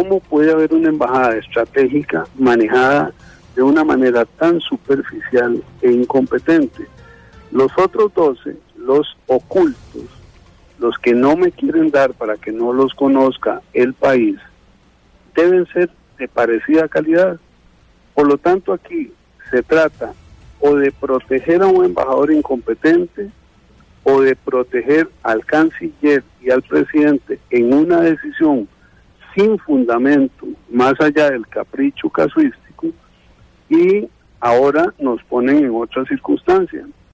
¿Cómo puede haber una embajada estratégica manejada de una manera tan superficial e incompetente? Los otros 12, los ocultos, los que no me quieren dar para que no los conozca el país, deben ser de parecida calidad. Por lo tanto, aquí se trata o de proteger a un embajador incompetente o de proteger al canciller y al presidente en una decisión sin fundamento, más allá del capricho casuístico, y ahora nos ponen en otra circunstancia.